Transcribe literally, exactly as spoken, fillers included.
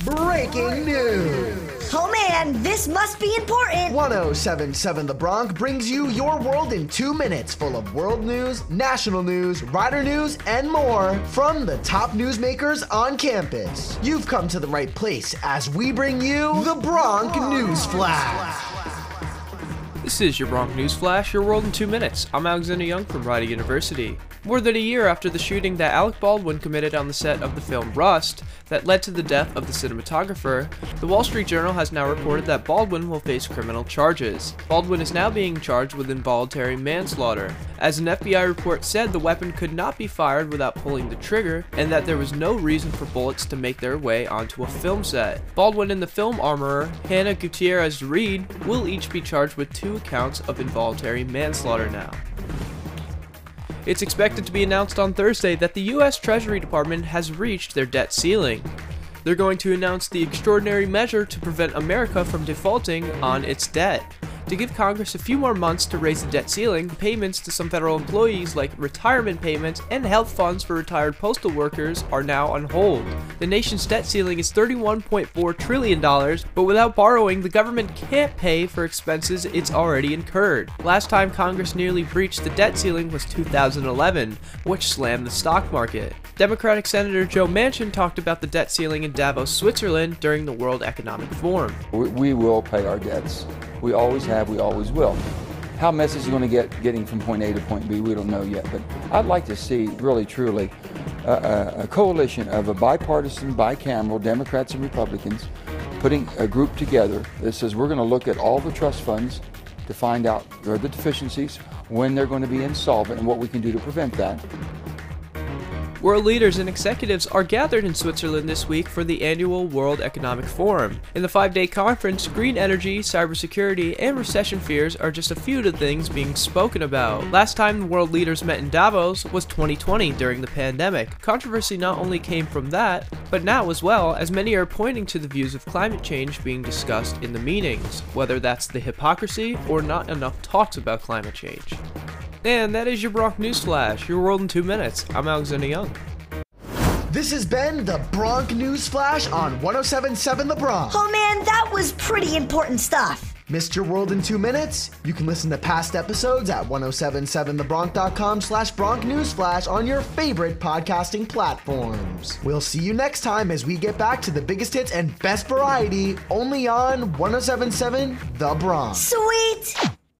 Breaking news! Oh man, this must be important! one oh seven point seven The Bronx brings you your world in two minutes, full of world news, national news, rider news, and more from the top newsmakers on campus. You've come to the right place as we bring you the Bronx News Flash. This is your Bronx News Flash, your world in two minutes. I'm Alexander Young from Rider University. More than a year after the shooting that Alec Baldwin committed on the set of the film Rust that led to the death of the cinematographer, the Wall Street Journal has now reported that Baldwin will face criminal charges. Baldwin is now being charged with involuntary manslaughter. As an F B I report said, the weapon could not be fired without pulling the trigger, and that there was no reason for bullets to make their way onto a film set. Baldwin and the film armorer, Hannah Gutierrez Reed, will each be charged with two counts of involuntary manslaughter now. It's expected to be announced on Thursday that the U S Treasury Department has reached their debt ceiling. They're going to announce the extraordinary measure to prevent America from defaulting on its debt. To give Congress a few more months to raise the debt ceiling, payments to some federal employees like retirement payments and health funds for retired postal workers are now on hold. The nation's debt ceiling is thirty-one point four trillion dollars, but without borrowing, the government can't pay for expenses it's already incurred. Last time Congress nearly breached the debt ceiling was two thousand eleven, which slammed the stock market. Democratic Senator Joe Manchin talked about the debt ceiling in Davos, Switzerland during the World Economic Forum. We, we will pay our debts. We always have, we always will. How message is going to get getting from point A to point B, we don't know yet. But I'd like to see, really, truly, uh, a coalition of a bipartisan, bicameral, Democrats and Republicans, putting a group together that says we're going to look at all the trust funds to find out where the deficiencies, when they're going to be insolvent, and what we can do to prevent that. World leaders and executives are gathered in Switzerland this week for the annual World Economic Forum. In the five-day conference, green energy, cybersecurity, and recession fears are just a few of the things being spoken about. Last time the world leaders met in Davos was twenty twenty during the pandemic. Controversy not only came from that, but now as well, as many are pointing to the views of climate change being discussed in the meetings, whether that's the hypocrisy or not enough talks about climate change. And that is your Bronx News Flash, your world in two minutes. I'm Alexander Young. This has been the Bronx News Flash on one oh seven point seven The Bronx. Oh man, that was pretty important stuff. Missed your world in two minutes? You can listen to past episodes at ten seventy-seven the bronx dot com slash Bronx News Flash on your favorite podcasting platforms. We'll see you next time as we get back to the biggest hits and best variety only on ten seventy-seven The Bronx. Sweet!